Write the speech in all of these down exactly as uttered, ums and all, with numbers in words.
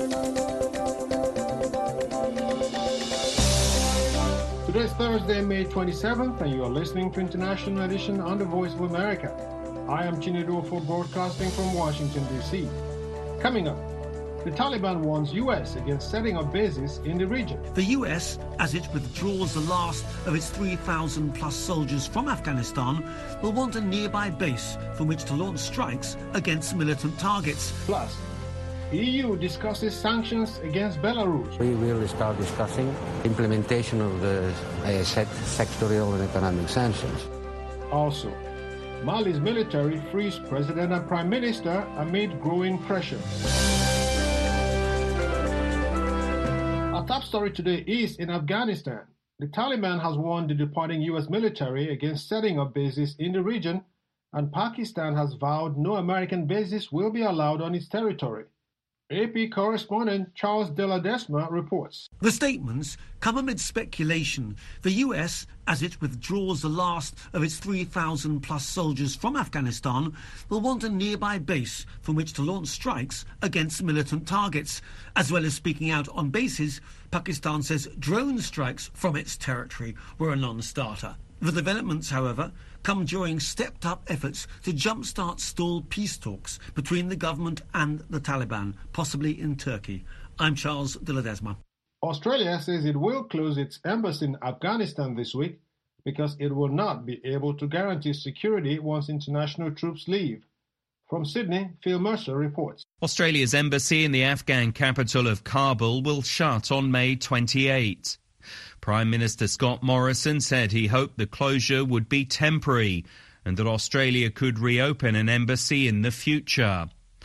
Today is Thursday, May twenty-seventh, and you are listening to International Edition on the Voice of America. I am Chinedu for broadcasting from Washington, D C. Coming up, the Taliban warns U S against setting up bases in the region. The U S, as it withdraws the last of its three thousand plus soldiers from Afghanistan, will want a nearby base from which to launch strikes against militant targets. Plus, E U discusses sanctions against Belarus. We will start discussing implementation of the uh, set sectorial and economic sanctions. Also, Mali's military frees president and prime minister amid growing pressure. Our top story today is in Afghanistan. The Taliban has warned the departing U S military against setting up bases in the region, and Pakistan has vowed no American bases will be allowed on its territory. A P correspondent Charles de Ledesma reports. The statements come amid speculation the U S, as it withdraws the last of its three thousand plus soldiers from Afghanistan, will want a nearby base from which to launch strikes against militant targets. As well as speaking out on bases, Pakistan says drone strikes from its territory were a non-starter. The developments, however, come during stepped-up efforts to jumpstart stalled peace talks between the government and the Taliban, possibly in Turkey. I'm Charles de Ledesma. Australia says it will close its embassy in Afghanistan this week because it will not be able to guarantee security once international troops leave. From Sydney, Phil Mercer reports. Australia's embassy in the Afghan capital of Kabul will shut on May twenty-eighth. Prime Minister Scott Morrison said he hoped the closure would be temporary and that Australia could reopen an embassy in the future.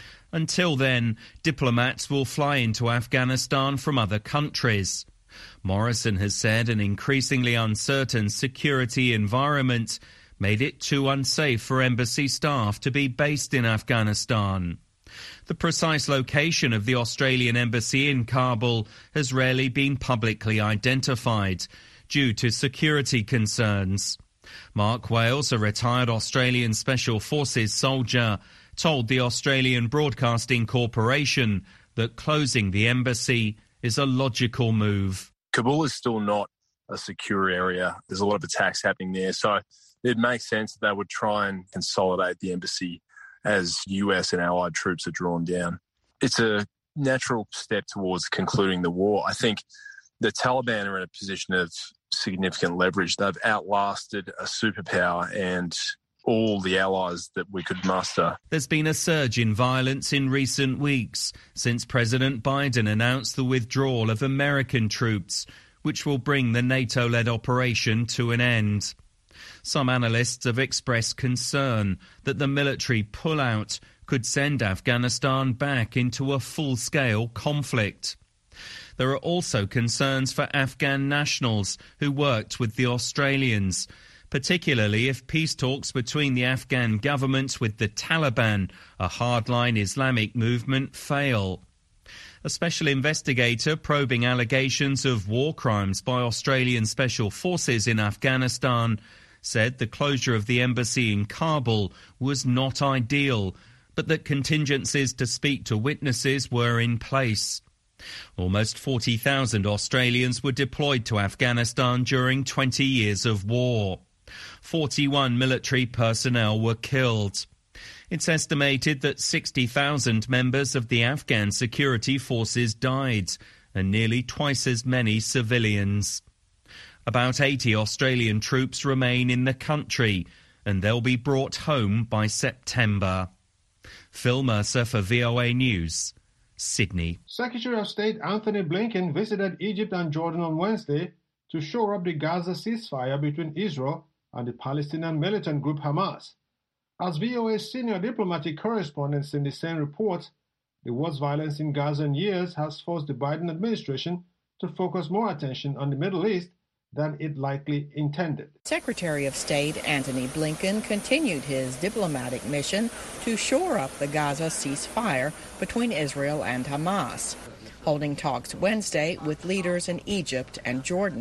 Until then, diplomats will fly into Afghanistan from other countries. Morrison has said an increasingly uncertain security environment made it too unsafe for embassy staff to be based in Afghanistan. The precise location of the Australian embassy in Kabul has rarely been publicly identified due to security concerns. Mark Wales, a retired Australian Special Forces soldier, told the Australian Broadcasting Corporation that closing the embassy is a logical move. Kabul is still not a secure area. There's a lot of attacks happening there, so it makes sense that they would try and consolidate the embassy as U S and allied troops are drawn down. It's a natural step towards concluding the war. I think the Taliban are in a position of significant leverage. They've outlasted a superpower and all the allies that we could muster. There's been a surge in violence in recent weeks since President Biden announced the withdrawal of American troops, which will bring the NATO-led operation to an end. Some analysts have expressed concern that the military pullout could send Afghanistan back into a full-scale conflict. There are also concerns for Afghan nationals who worked with the Australians, particularly if peace talks between the Afghan government with the Taliban, a hardline Islamic movement, fail. A special investigator probing allegations of war crimes by Australian Special Forces in Afghanistan said the closure of the embassy in Kabul was not ideal, but that contingencies to speak to witnesses were in place. Almost forty thousand Australians were deployed to Afghanistan during twenty years of war. forty-one military personnel were killed. It's estimated that sixty thousand members of the Afghan security forces died, and nearly twice as many civilians. About eighty Australian troops remain in the country, and they'll be brought home by September. Phil Mercer for V O A News, Sydney. Secretary of State Anthony Blinken visited Egypt and Jordan on Wednesday to shore up the Gaza ceasefire between Israel and the Palestinian militant group Hamas. As V O A's senior diplomatic correspondent Cindy Sain reports, the worst violence in Gaza in years has forced the Biden administration to focus more attention on the Middle East than it likely intended. Secretary of State Antony Blinken continued his diplomatic mission to shore up the Gaza ceasefire between Israel and Hamas, holding talks Wednesday with leaders in Egypt and Jordan.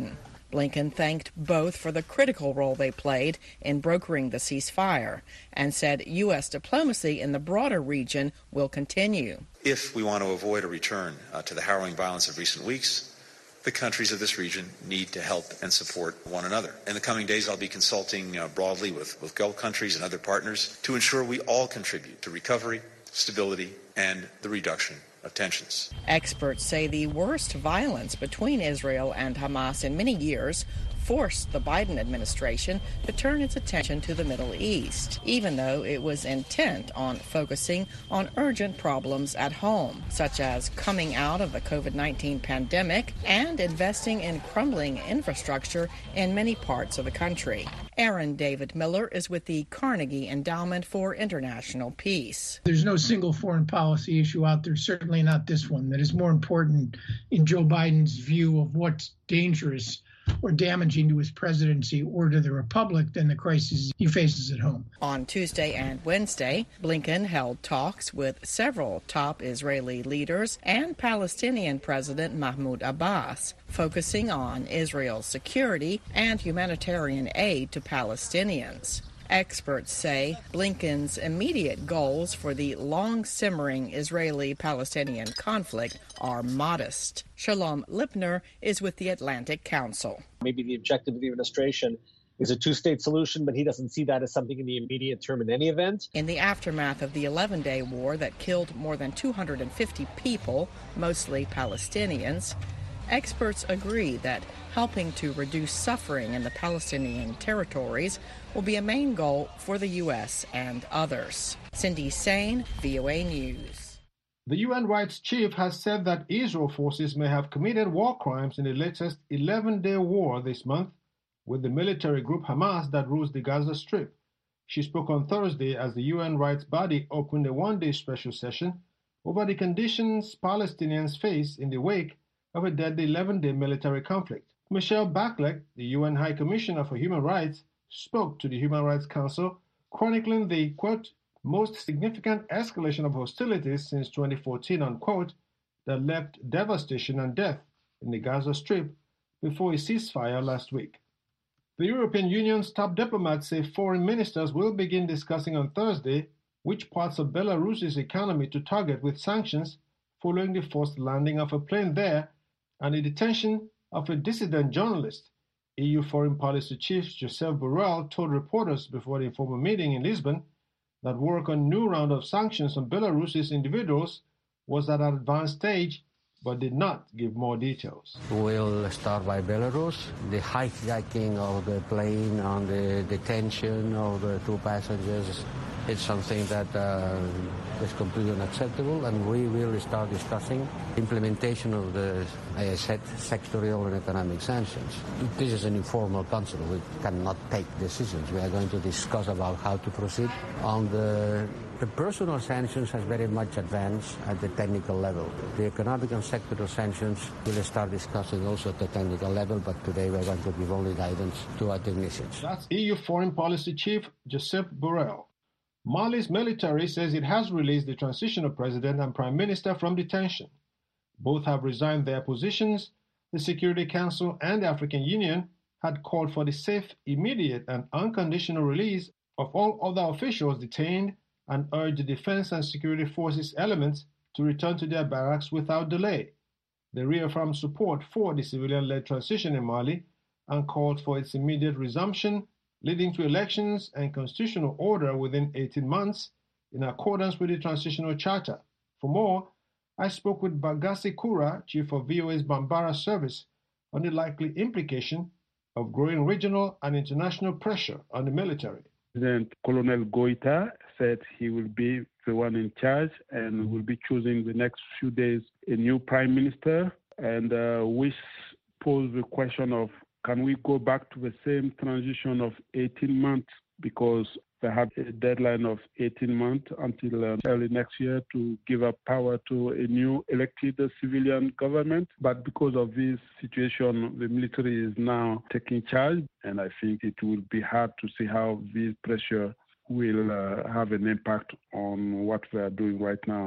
Blinken thanked both for the critical role they played in brokering the ceasefire and said U S diplomacy in the broader region will continue. If we want to avoid a return uh, to the harrowing violence of recent weeks, the countries of this region need to help and support one another. In the coming days, I'll be consulting uh, broadly with, with Gulf countries and other partners to ensure we all contribute to recovery, stability, and the reduction of tensions. Experts say the worst violence between Israel and Hamas in many years forced the Biden administration to turn its attention to the Middle East, even though it was intent on focusing on urgent problems at home, such as coming out of the COVID nineteen pandemic and investing in crumbling infrastructure in many parts of the country. Aaron David Miller is with the Carnegie Endowment for International Peace. There's no single foreign policy issue out there, certainly not this one, that is more important in Joe Biden's view of what's dangerous or damaging to his presidency or to the republic than the crisis he faces at home. On Tuesday and Wednesday, Blinken held talks with several top Israeli leaders and Palestinian President Mahmoud Abbas, focusing on Israel's security and humanitarian aid to Palestinians. Experts say Blinken's immediate goals for the long-simmering Israeli-Palestinian conflict are modest. Shalom Lipner is with the Atlantic Council. Maybe the objective of the administration is a two-state solution, but he doesn't see that as something in the immediate term in any event. In the aftermath of the eleven-day war that killed more than two hundred fifty people, mostly Palestinians, experts agree that helping to reduce suffering in the Palestinian territories will be a main goal for the U S and others. Cindy Sain, V O A News. The U N rights chief has said that Israel forces may have committed war crimes in the latest eleven-day war this month with the military group Hamas that rules the Gaza Strip. She spoke on Thursday as the U N rights body opened a one-day special session over the conditions Palestinians face in the wake of a deadly eleven-day military conflict. Michelle Bachelet, the U N High Commissioner for Human Rights, spoke to the Human Rights Council, chronicling the, quote, most significant escalation of hostilities since twenty fourteen, unquote, that left devastation and death in the Gaza Strip before a ceasefire last week. The European Union's top diplomats say foreign ministers will begin discussing on Thursday which parts of Belarus's economy to target with sanctions following the forced landing of a plane there and the detention of a dissident journalist. E U Foreign Policy Chief Joseph Borrell told reporters before the informal meeting in Lisbon that work on a new round of sanctions on Belarus's individuals was at an advanced stage, but did not give more details. We'll start by Belarus. The hijacking of the plane and the detention of the two passengers is something that uh, is completely unacceptable, and we will start discussing implementation of the, as I said, sectorial and economic sanctions. This is an informal council. We cannot take decisions. We are going to discuss about how to proceed. On the, the personal sanctions has very much advanced at the technical level. The economic and sectoral sanctions will start discussing also at the technical level, but today we're going to give only guidance to our technicians. That's E U Foreign Policy Chief Joseph Borrell. Mali's military says it has released the transitional president and prime minister from detention. Both have resigned their positions. The Security Council and the African Union had called for the safe, immediate, and unconditional release of all other officials detained and urged the defense and security forces elements to return to their barracks without delay. They reaffirmed support for the civilian-led transition in Mali and called for its immediate resumption, leading to elections and constitutional order within eighteen months in accordance with the Transitional Charter. For more, I spoke with Bagasi Kura, chief of V O A's Bambara service, on the likely implication of growing regional and international pressure on the military. President Colonel Goita said he will be the one in charge and will be choosing the next few days a new prime minister, and uh, we pose the question of, can we go back to the same transition of eighteen months, because they have a deadline of eighteen months until uh, early next year to give up power to a new elected civilian government. But because of this situation, the military is now taking charge, and I think it will be hard to see how this pressure will uh, have an impact on what we are doing right now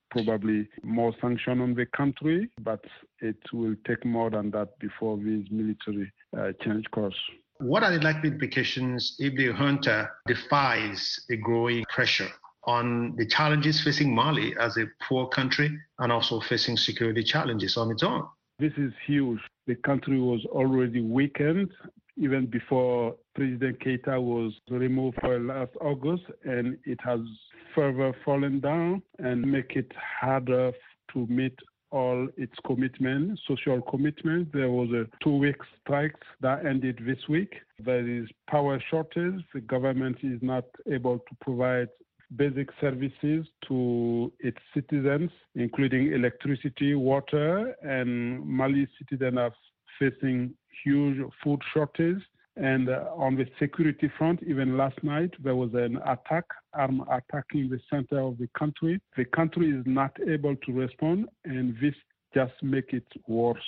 probably more sanction on the country, but it will take more than that before this military uh, change course. What are the likely implications if the junta defies a growing pressure on the challenges facing Mali as a poor country and also facing security challenges on its own? This is huge. The country was already weakened even before President Keita was removed for last August, and it has further fallen down and make it harder to meet all its commitments, social commitments. There was a two-week strike that ended this week. There is power shortage. The government is not able to provide basic services to its citizens, including electricity, water, and Mali citizens are facing huge food shortage. And uh, on the security front, even last night, there was an attack, armed attack in the center of the country. The country is not able to respond, and this just makes it worse.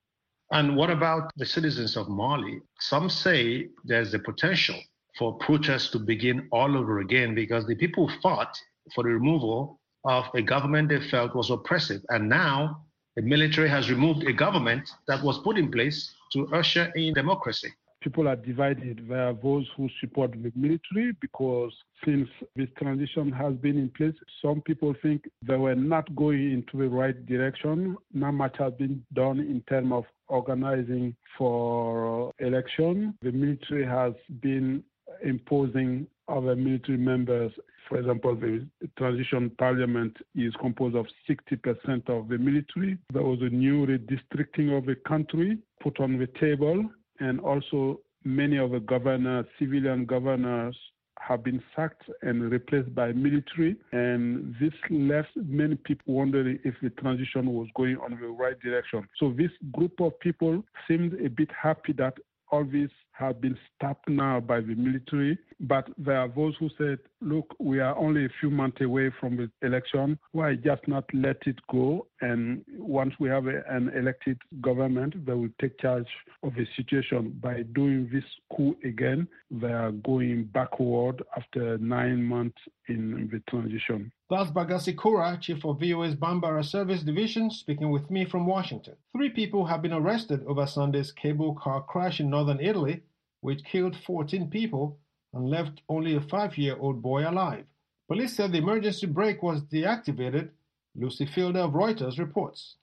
And what about the citizens of Mali? Some say there's the potential for protests to begin all over again because the people fought for the removal of a government they felt was oppressive. And now the military has removed a government that was put in place to usher in democracy. People are divided. There are those who support the military because since this transition has been in place, some people think they were not going into the right direction. Not much has been done in terms of organizing for election. The military has been imposing other military members. For example, the transition parliament is composed of sixty percent of the military. There was a new redistricting of the country put on the table, and also many of the governors, civilian governors, have been sacked and replaced by military. And this left many people wondering if the transition was going on the right direction. So this group of people seemed a bit happy that all this have been stopped now by the military. But there are those who said, look, we are only a few months away from the election. Why just not let it go? And once we have a, an elected government, they will take charge of the situation. By doing this coup again, they are going backward after nine months in the transition. That's Bagasi Kura, Chief of V O A's Bambara Service Division, speaking with me from Washington. Three people have been arrested over Sunday's cable car crash in northern Italy, which killed fourteen people and left only a five-year-old boy alive. Police said the emergency brake was deactivated. Lucy Fielder of Reuters reports.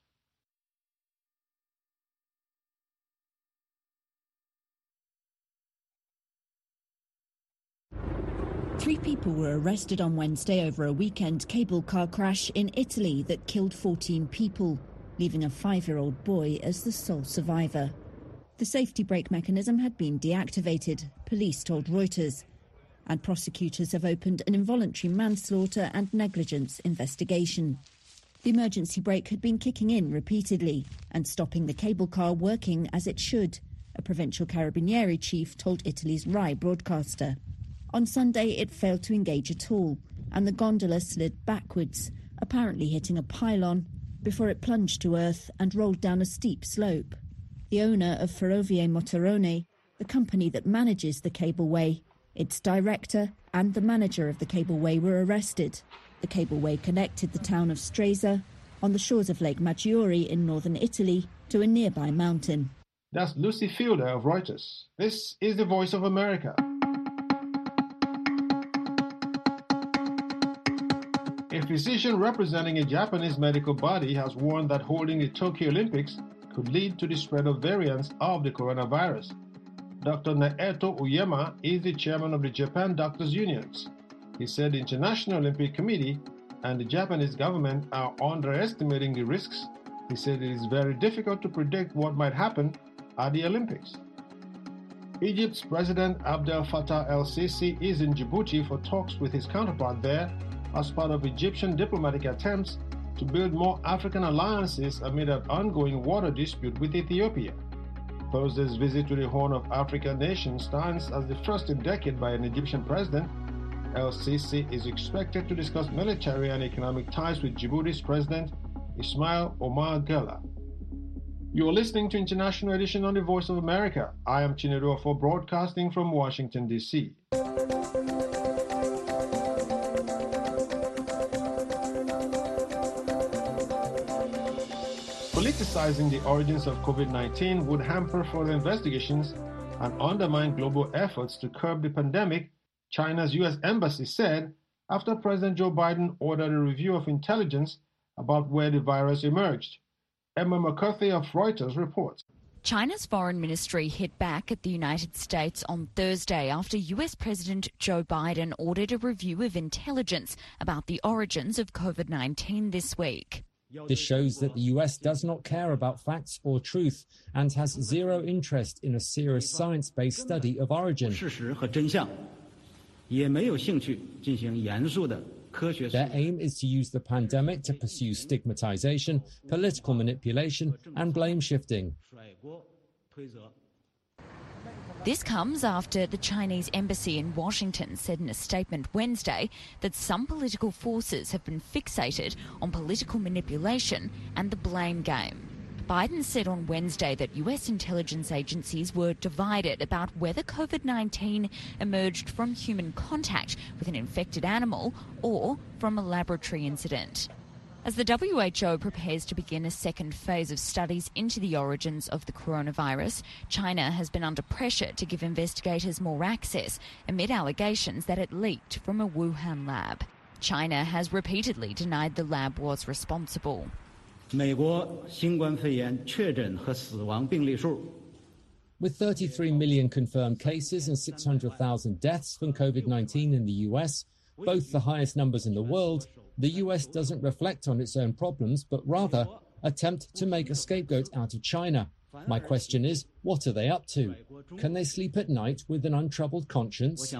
Three people were arrested on Wednesday over a weekend cable car crash in Italy that killed fourteen people, leaving a five-year-old boy as the sole survivor. The safety brake mechanism had been deactivated, police told Reuters, and prosecutors have opened an involuntary manslaughter and negligence investigation. The emergency brake had been kicking in repeatedly and stopping the cable car working as it should, a provincial Carabinieri chief told Italy's Rai broadcaster. On Sunday, it failed to engage at all, and the gondola slid backwards, apparently hitting a pylon, before it plunged to earth and rolled down a steep slope. The owner of Ferrovie Motorone, the company that manages the cableway, its director and the manager of the cableway were arrested. The cableway connected the town of Stresa, on the shores of Lake Maggiore in northern Italy, to a nearby mountain. That's Lucy Fielder of Reuters. This is the Voice of America. A physician representing a Japanese medical body has warned that holding the Tokyo Olympics could lead to the spread of variants of the coronavirus. Doctor Naeto Uyema is the chairman of the Japan Doctors Unions. He said the International Olympic Committee and the Japanese government are underestimating the risks. He said it is very difficult to predict what might happen at the Olympics. Egypt's President Abdel Fattah el-Sisi is in Djibouti for talks with his counterpart there as part of Egyptian diplomatic attempts to build more African alliances amid an ongoing water dispute with Ethiopia. Thursday's visit to the Horn of Africa nation stands as the first in a decade by an Egyptian president. El-Sisi is expected to discuss military and economic ties with Djibouti's president, Ismail Omar Guelleh. You are listening to International Edition on the Voice of America. I am Chinedu Ofo, broadcasting from Washington, D C politicizing the origins of COVID nineteen would hamper further investigations and undermine global efforts to curb the pandemic, China's U S embassy said after President Joe Biden ordered a review of intelligence about where the virus emerged. Emma McCarthy of Reuters reports. China's foreign ministry hit back at the United States on Thursday after U S President Joe Biden ordered a review of intelligence about the origins of COVID nineteen this week. This shows that the U S does not care about facts or truth and has zero interest in a serious science-based study of origin. Their aim is to use the pandemic to pursue stigmatization, political manipulation, and blame shifting. This comes after the Chinese embassy in Washington said in a statement Wednesday that some political forces have been fixated on political manipulation and the blame game. Biden said on Wednesday that U S intelligence agencies were divided about whether COVID nineteen emerged from human contact with an infected animal or from a laboratory incident. As the W H O prepares to begin a second phase of studies into the origins of the coronavirus, China has been under pressure to give investigators more access amid allegations that it leaked from a Wuhan lab. China has repeatedly denied the lab was responsible. With thirty-three million confirmed cases and six hundred thousand deaths from COVID nineteen in the U S, both the highest numbers in the world, the U S doesn't reflect on its own problems, but rather attempt to make a scapegoat out of China. My question is, what are they up to? Can they sleep at night with an untroubled conscience?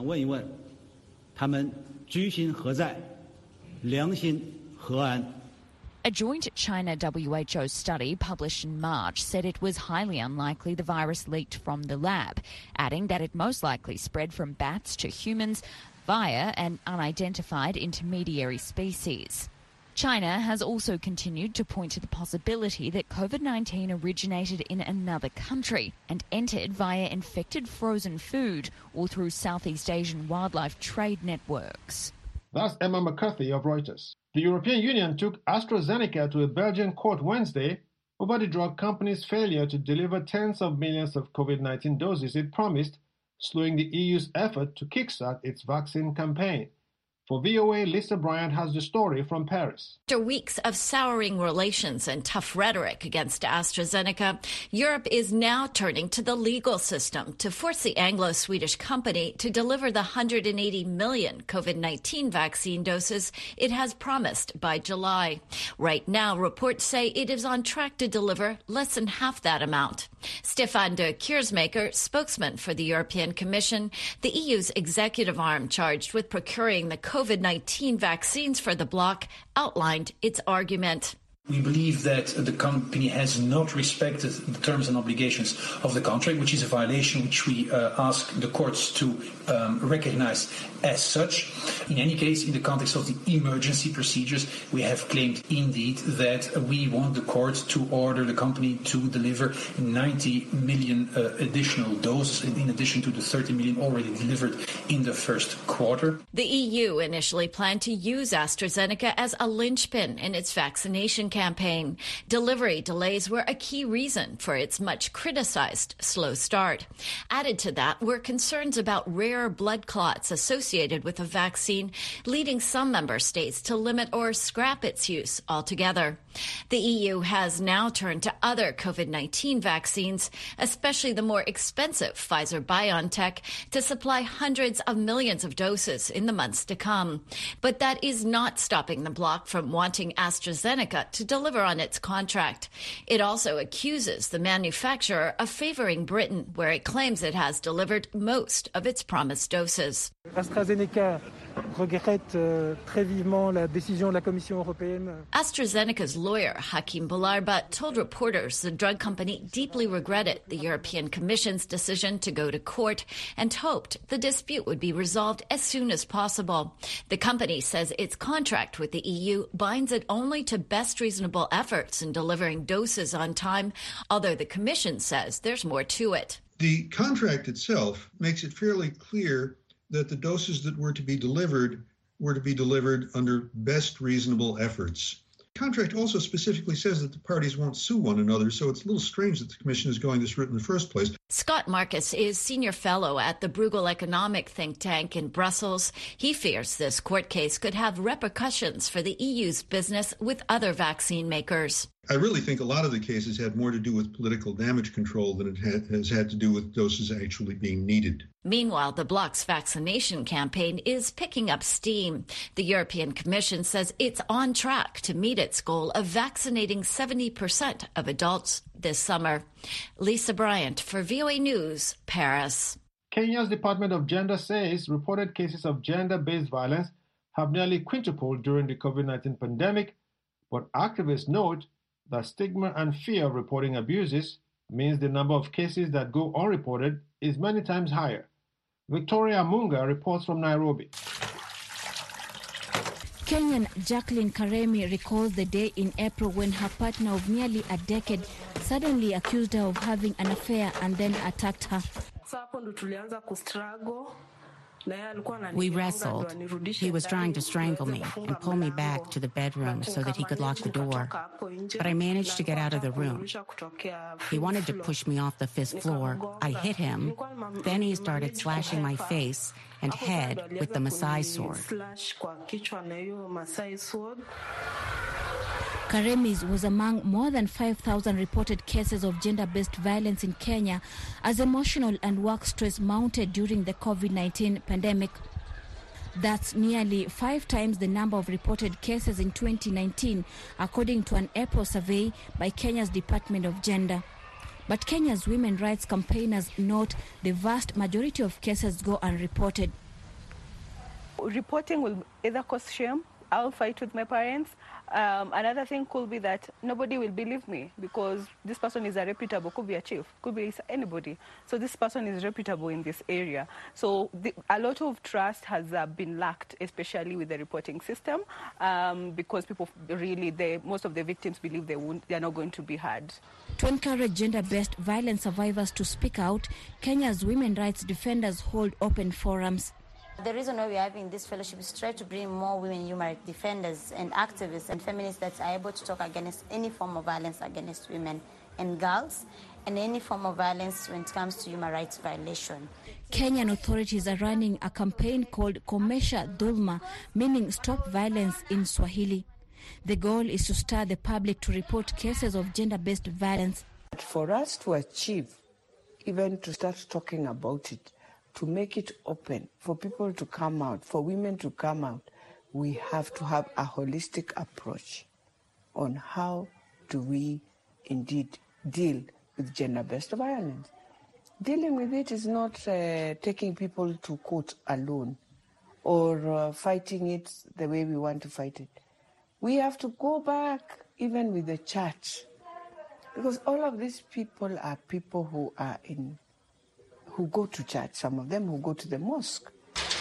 A joint China-W H O study published in March said it was highly unlikely the virus leaked from the lab, adding that it most likely spread from bats to humans via an unidentified intermediary species. China has also continued to point to the possibility that COVID nineteen originated in another country and entered via infected frozen food or through Southeast Asian wildlife trade networks. That's Emma McCarthy of Reuters. The European Union took AstraZeneca to a Belgian court Wednesday over the drug company's failure to deliver tens of millions of COVID nineteen doses it promised, slowing the E U's effort to kickstart its vaccine campaign. For V O A, Lisa Bryant has the story from Paris. After weeks of souring relations and tough rhetoric against AstraZeneca, Europe is now turning to the legal system to force the Anglo-Swedish company to deliver the one hundred eighty million COVID nineteen vaccine doses it has promised by July. Right now, reports say it is on track to deliver less than half that amount. Stefan de Keersmaker, spokesman for the European Commission, the E U's executive arm charged with procuring the COVID nineteen vaccines for the bloc, outlined its argument. We believe that the company has not respected the terms and obligations of the contract, which is a violation which we uh, ask the courts to um, recognize as such. In any case, in the context of the emergency procedures, we have claimed indeed that we want the court to order the company to deliver ninety million uh, additional doses in addition to the thirty million already delivered in the first quarter. The E U initially planned to use AstraZeneca as a linchpin in its vaccination campaign. Delivery delays were a key reason for its much criticized slow start. Added to that were concerns about rare blood clots associated with the vaccine, leading some member states to limit or scrap its use altogether. The E U has now turned to other COVID nineteen vaccines, especially the more expensive Pfizer-BioNTech, to supply hundreds of millions of doses in the months to come. But that is not stopping the bloc from wanting AstraZeneca to deliver on its contract. It also accuses the manufacturer of favoring Britain, where it claims it has delivered most of its promised doses. AstraZeneca regrette euh, très vivement la décision de la Commission européenne. AstraZeneca's lawyer, Hakim Boularba, told reporters the drug company deeply regretted the European Commission's decision to go to court and hoped the dispute would be resolved as soon as possible. The company says its contract with the E U binds it only to best reasonable efforts in delivering doses on time, although the Commission says there's more to it. The contract itself makes it fairly clear that the doses that were to be delivered were to be delivered under best reasonable efforts. The contract also specifically says that the parties won't sue one another, so it's a little strange that the Commission is going this route in the first place. Scott Marcus is senior fellow at the Bruegel Economic Think Tank in Brussels. He fears this court case could have repercussions for the E U's business with other vaccine makers. I really think a lot of the cases had more to do with political damage control than it had, has had to do with doses actually being needed. Meanwhile, the bloc's vaccination campaign is picking up steam. The European Commission says it's on track to meet its goal of vaccinating seventy percent of adults this summer. Lisa Bryant for V O A News, Paris. Kenya's Department of Gender says reported cases of gender-based violence have nearly quintupled during the COVID nineteen pandemic, but activists note that stigma and fear of reporting abuses means the number of cases that go unreported is many times higher. Victoria Munga reports from Nairobi. Kenyan Jacqueline Karemi recalls the day in April when her partner of nearly a decade suddenly accused her of having an affair and then attacked her. We wrestled. He was trying to strangle me and pull me back to the bedroom so that he could lock the door. But I managed to get out of the room. He wanted to push me off the fifth floor. I hit him. Then he started slashing my face and head with the Maasai sword. Karemi's was among more than five thousand reported cases of gender-based violence in Kenya as emotional and work stress mounted during the COVID nineteen pandemic. That's nearly five times the number of reported cases in twenty nineteen, according to an April survey by Kenya's Department of Gender. But Kenya's women rights campaigners note the vast majority of cases go unreported. Reporting will either cause shame, I'll fight with my parents. Um, another thing could be that nobody will believe me because this person is a reputable, could be a chief, could be anybody. So this person is reputable in this area. So the, a lot of trust has uh, been lacked, especially with the reporting system, um, because people really, they, most of the victims believe they won't, they are not going to be heard. To encourage gender-based violence survivors to speak out, Kenya's women rights defenders hold open forums. The reason why we're having this fellowship is to try to bring more women human rights defenders and activists and feminists that are able to talk against any form of violence against women and girls and any form of violence when it comes to human rights violation. Kenyan authorities are running a campaign called Komesha Dhulma, meaning Stop Violence in Swahili. The goal is to stir the public to report cases of gender-based violence. For us to achieve, even to start talking about it, to make it open, for people to come out, for women to come out, we have to have a holistic approach on how do we indeed deal with gender-based violence. Dealing with it is not uh, taking people to court alone or uh, fighting it the way we want to fight it. We have to go back even with the church, because all of these people are people who are in who go to church, some of them who go to the mosque.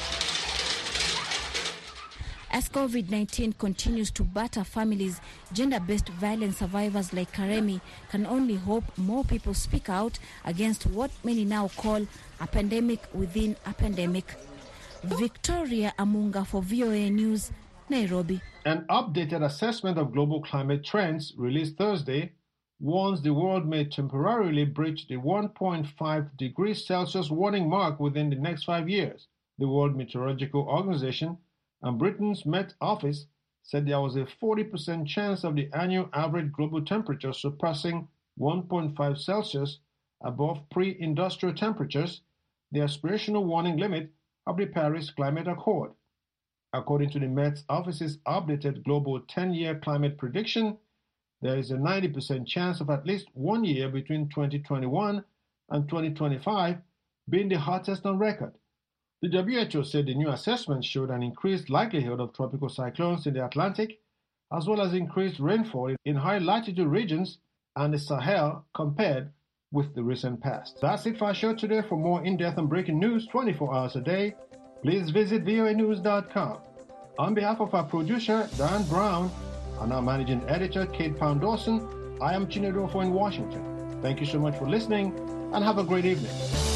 As COVID nineteen continues to batter families, gender-based violence survivors like Karemi can only hope more people speak out against what many now call a pandemic within a pandemic. Victoria Amunga for V O A News, Nairobi. An updated assessment of global climate trends released Thursday warns the world may temporarily breach the one point five degrees Celsius warning mark within the next five years. The World Meteorological Organization and Britain's Met Office said there was a forty percent chance of the annual average global temperature surpassing one point five Celsius above pre-industrial temperatures, the aspirational warning limit of the Paris Climate Accord. According to the Met Office's updated global ten-year climate prediction, there is a ninety percent chance of at least one year between twenty twenty-one and twenty twenty-five being the hottest on record. The W H O said the new assessment showed an increased likelihood of tropical cyclones in the Atlantic, as well as increased rainfall in high-latitude regions and the Sahel compared with the recent past. That's it for our show today. For more in-depth and breaking news twenty-four hours a day, please visit V O A news dot com. On behalf of our producer, Dan Brown, and our managing editor, Kate Pound-Dawson, I am Chinedu Ofo in Washington. Thank you so much for listening, and have a great evening.